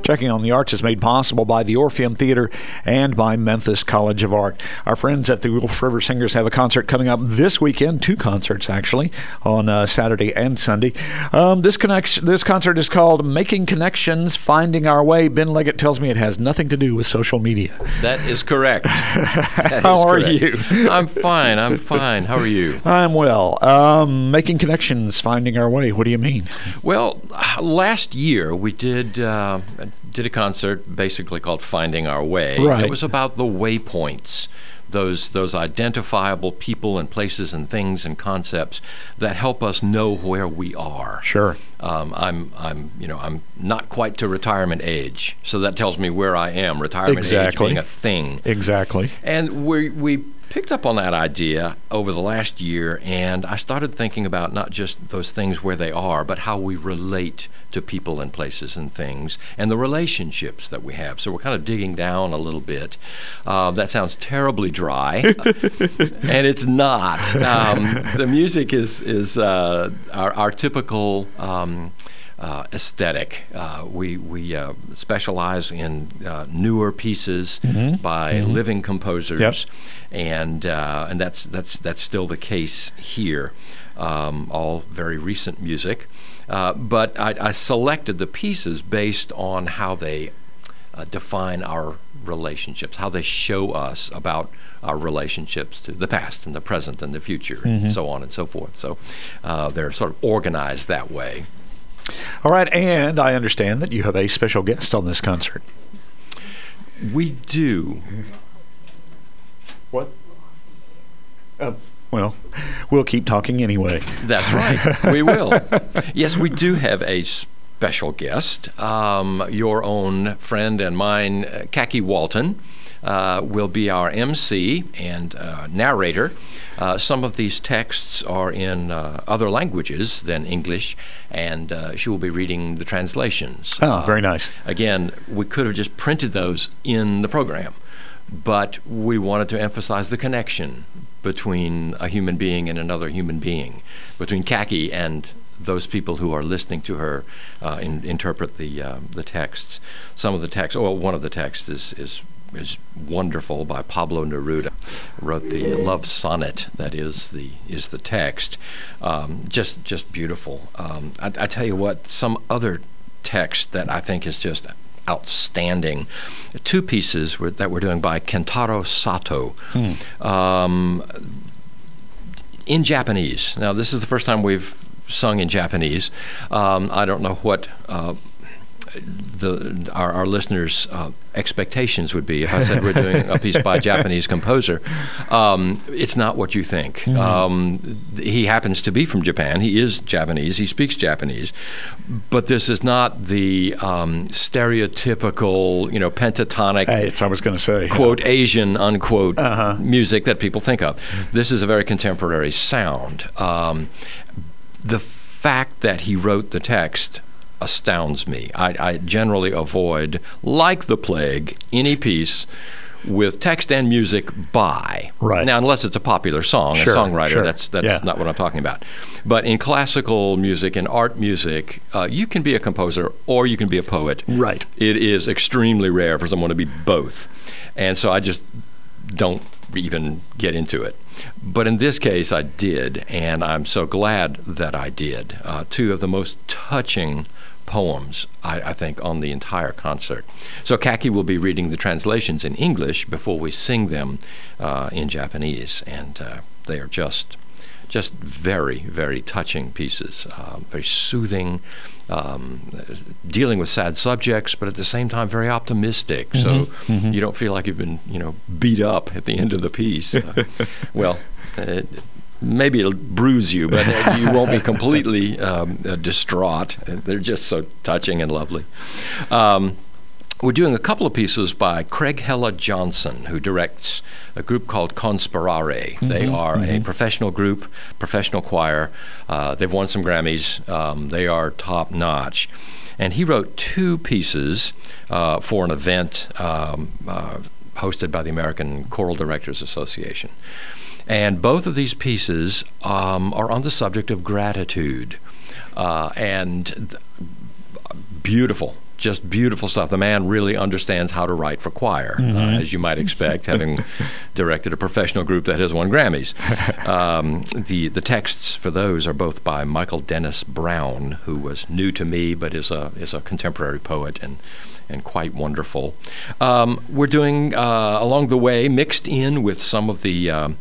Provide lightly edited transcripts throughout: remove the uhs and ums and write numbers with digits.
Checking on the Arts is made possible by the Orpheum Theater and by Memphis College of Art. Our friends at the Wolf River Singers have a concert coming up this weekend, 2 concerts actually, on Saturday and Sunday. This concert is called Making Connections, Finding Our Way. Ben Leggett tells me it has nothing to do with social media. That is correct. How are you? I'm fine. How are you? I'm well. Making Connections, Finding Our Way. What do you mean? Well, last year we did a concert basically called Finding Our Way. Right. It was about the waypoints, those identifiable people and places and things and concepts that help us know where we are. Sure. I'm not quite to retirement age, so that tells me where I am. Retirement age being a thing. Exactly. And we picked up on that idea over the last year, and I started thinking about not just those things where they are, but how we relate to people and places and things, and the relationships that we have. So we're kind of digging down a little bit. That sounds terribly dry, and it's not. The music is our typical aesthetic. We specialize in newer pieces by living composers. Yep. And that's still the case here. All very recent music, but I selected the pieces based on how they define our relationships, how they show us about our relationships to the past and the present and the future, and so on and so forth. So they're sort of organized that way. All right, and I understand that you have a special guest on this concert. We do. What? Well, we'll keep talking anyway. That's right. We will. Yes, we do have a special guest. Your own friend and mine, Kaki Walton, will be our MC and narrator. Some of these texts are in other languages than English, and she will be reading the translations. Oh, very nice. Again, we could have just printed those in the program, but we wanted to emphasize the connection between a human being and another human being, between Kaki and those people who are listening to her interpret the texts. Some of the texts, one of the texts is wonderful, by Pablo Neruda. Wrote the love sonnet that is the text. Just beautiful. I tell you what, some other text that I think is just outstanding. 2 pieces that we're doing by Kentaro Sato in Japanese. Now, this is the first time we've sung in Japanese. I don't know what our listeners' expectations would be if I said we're doing a piece by a Japanese composer. It's not what you think. He happens to be from Japan. He is Japanese. He speaks Japanese. But this is not the stereotypical, pentatonic, I was going to say, quote, Asian, unquote, music that people think of. This is a very contemporary sound. The fact that he wrote the text astounds me. I generally avoid, like the plague, any piece with text and music by. Right. Now, unless it's a popular song, Sure, a songwriter, sure. that's not what I'm talking about. But in classical music and art music, you can be a composer or you can be a poet. Right. It is extremely rare for someone to be both. And so I just don't even get into it. But in this case, I did, and I'm so glad that I did. 2 of the most touching poems, I think, on the entire concert. So Kaki will be reading the translations in English before we sing them in Japanese, and they are just very, very touching pieces, very soothing, dealing with sad subjects, but at the same time very optimistic. So you don't feel like you've been, beat up at the end of the piece. Maybe it'll bruise you, but you won't be completely distraught. They're just so touching and lovely. We're doing a couple of pieces by Craig Hella Johnson, who directs a group called Conspirare. They are a professional group, professional choir. They've won some Grammys. They are top-notch. And he wrote 2 pieces for an event hosted by the American Choral Directors Association. And both of these pieces are on the subject of gratitude, and beautiful, just beautiful stuff. The man really understands how to write for choir, as you might expect, having directed a professional group that has won Grammys. The texts for those are both by Michael Dennis Brown, who was new to me, but is a contemporary poet and quite wonderful. We're doing along the way, mixed in with some of the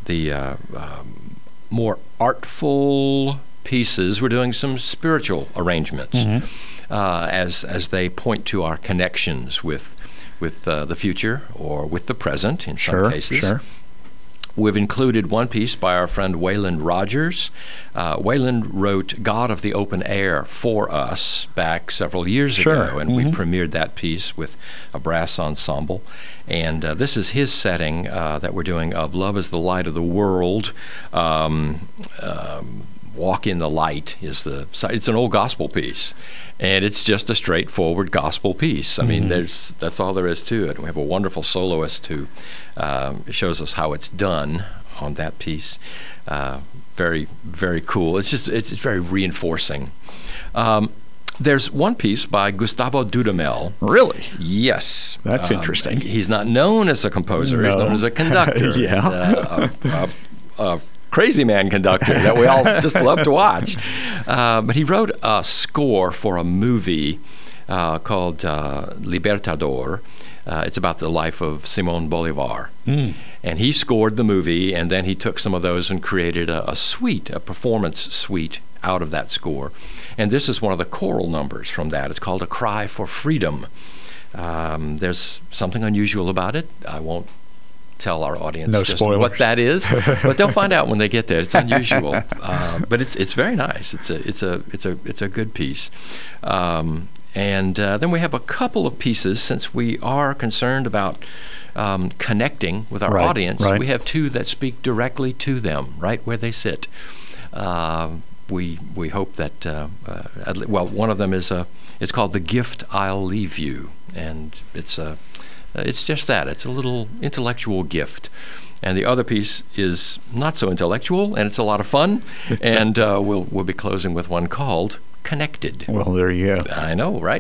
more artful pieces, we're doing some spiritual arrangements as they point to our connections with the future or with the present in some cases. Sure. We've included one piece by our friend Waylon Rogers. Waylon wrote God of the Open Air for us back several years ago, and we premiered that piece with a brass ensemble. And this is his setting that we're doing of Love is the Light of the World. Walk in the Light it's an old gospel piece. And it's just a straightforward gospel piece. I mean, that's all there is to it. We have a wonderful soloist who shows us how it's done on that piece. Very, very cool. It's very reinforcing. There's one piece by Gustavo Dudamel. Really? Yes. That's interesting. He's not known as a composer. No. He's known as a conductor. Yeah. A crazy man conductor that we all just love to watch. But he wrote a score for a movie called Libertador. It's about the life of Simon Bolivar. And he scored the movie, and then he took some of those and created a performance suite out of that score. And this is one of the choral numbers from that. It's called A Cry for Freedom. There's something unusual about it. I won't tell our audience what that is, but they'll find out when they get there. It's unusual, but it's very nice. It's a good piece. And then we have a couple of pieces, since we are concerned about connecting with our audience. Right. We have two that speak directly to them, right where they sit. We hope that one of them is it's called The Gift I'll Leave You, and it's just that. It's a little intellectual gift. And the other piece is not so intellectual, and it's a lot of fun. And we'll be closing with one called Connected. Well, there you go. I know, right?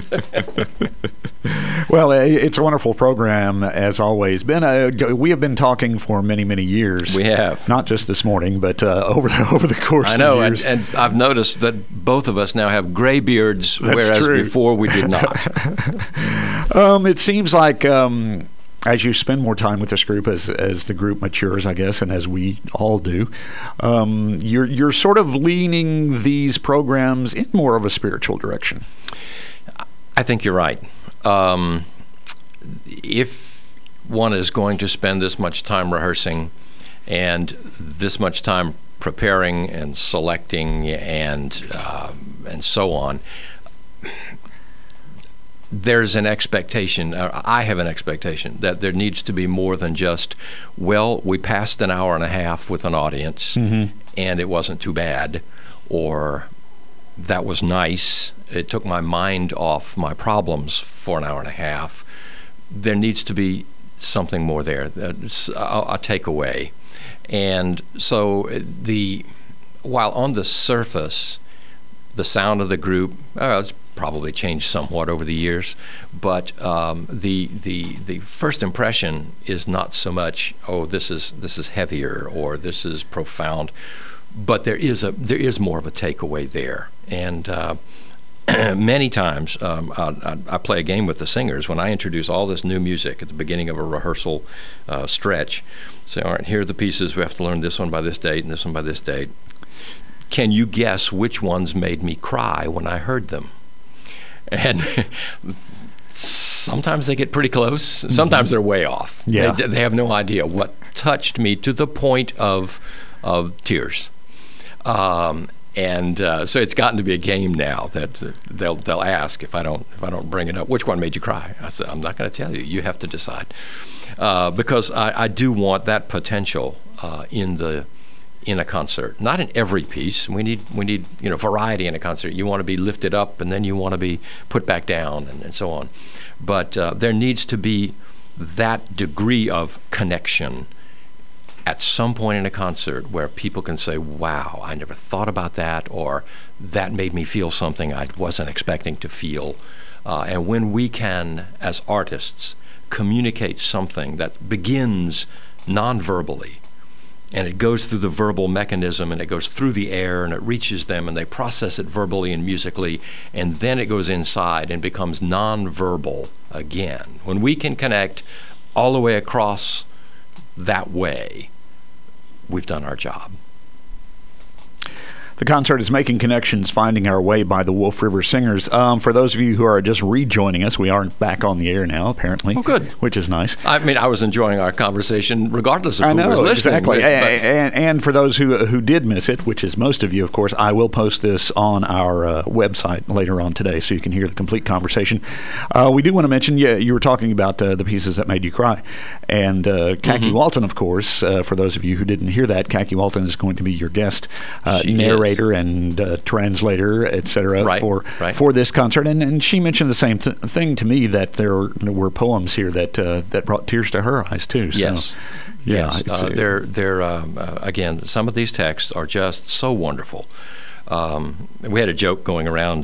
Well, it's a wonderful program, as always. Ben, we have been talking for many, many years. We have. Not just this morning, but over the course I know, of years. and I've noticed that both of us now have gray beards, whereas true. Before we did not. It seems like as you spend more time with this group, as the group matures, I guess, and as we all do, you're sort of leaning these programs in more of a spiritual direction. I think you're right. If one is going to spend this much time rehearsing and this much time preparing and selecting and so on, there's an expectation, I have an expectation, that there needs to be more than just, well, we passed an hour and a half with an audience and it wasn't too bad, or that was nice, it took my mind off my problems for an hour and a half. There needs to be something more there, a takeaway. And so while on the surface, the sound of the group, it's probably changed somewhat over the years, but the first impression is not so much, oh, this is heavier or this is profound, but there is more of a takeaway there. And many times I play a game with the singers when I introduce all this new music at the beginning of a rehearsal stretch. Say, all right, here are the pieces. We have to learn this one by this date and this one by this date. Can you guess which ones made me cry when I heard them? And sometimes they get pretty close. Sometimes they're way off. Yeah. They have no idea what touched me to the point of tears. And so it's gotten to be a game now that they'll ask if I don't bring it up, which one made you cry? I said, I'm not going to tell you. You have to decide, because I do want that potential in a concert. Not in every piece. We need variety in a concert. You want to be lifted up, and then you want to be put back down, and so on. But there needs to be that degree of connection at some point in a concert where people can say, wow, I never thought about that, or that made me feel something I wasn't expecting to feel. And when we can, as artists, communicate something that begins non-verbally, and it goes through the verbal mechanism, and it goes through the air, and it reaches them, and they process it verbally and musically, and then it goes inside and becomes non-verbal again. When we can connect all the way across that way, we've done our job. The concert is Making Connections, Finding Our Way by the Wolf River Singers. For those of you who are just rejoining us, we aren't back on the air now, apparently. Oh, good. Which is nice. I mean, I was enjoying our conversation regardless of who was listening. Exactly. And for those who did miss it, which is most of you, of course, I will post this on our website later on today so you can hear the complete conversation. We do want to mention, you were talking about the pieces that made you cry. And Khaki Walton, of course, for those of you who didn't hear that, Khaki Walton is going to be your guest narrator and translator, etc., for this concert. And she mentioned the same thing to me, that there were poems here that brought tears to her eyes too. So, yes. Yeah. Yes. They're again, some of these texts are just so wonderful. We had a joke going around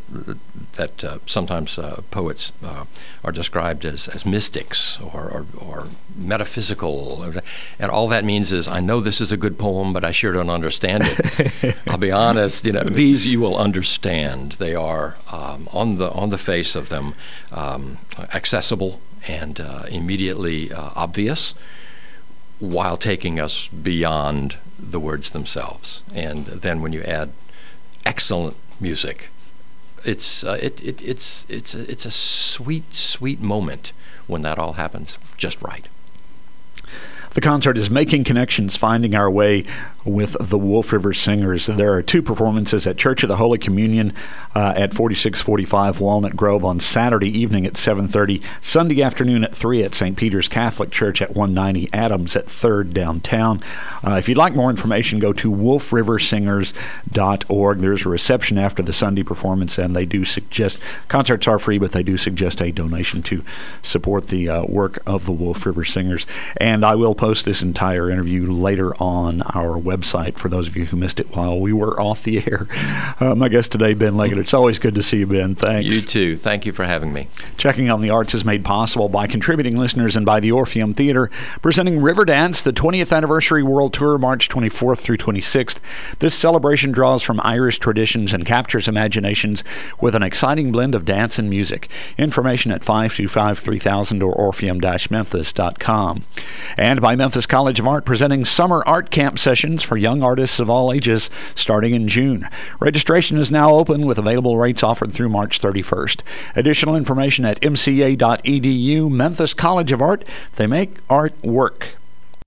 that sometimes poets are described as mystics or metaphysical, and all that means is, I know this is a good poem, but I sure don't understand it. I'll be honest, these you will understand. They are on the face of them accessible and immediately obvious, while taking us beyond the words themselves. And then when you add excellent music, it's a sweet moment when that all happens just right. The concert is Making Connections, Finding Our Way with the Wolf River Singers. There are two performances at Church of the Holy Communion at 4645 Walnut Grove on Saturday evening at 7:30, Sunday afternoon at 3 at St. Peter's Catholic Church at 190 Adams at 3rd downtown. If you'd like more information, go to wolfriversingers.org. There's a reception after the Sunday performance, and they do suggest, concerts are free, but they do suggest a donation to support the work of the Wolf River Singers. And I will post this entire interview later on our website for those of you who missed it while we were off the air. My guest today, Ben Leggett. It's always good to see you, Ben. Thanks. You too. Thank you for having me. Checking on the Arts is made possible by contributing listeners and by the Orpheum Theater, presenting Riverdance, the 20th Anniversary World Tour, March 24th through 26th. This celebration draws from Irish traditions and captures imaginations with an exciting blend of dance and music. Information at 525-3000 or orpheum-memphis.com. And by Memphis College of Art, presenting summer art camp sessions for young artists of all ages starting in June. Registration is now open with available rates offered through March 31st. Additional information at mca.edu. Memphis College of Art. They make art work.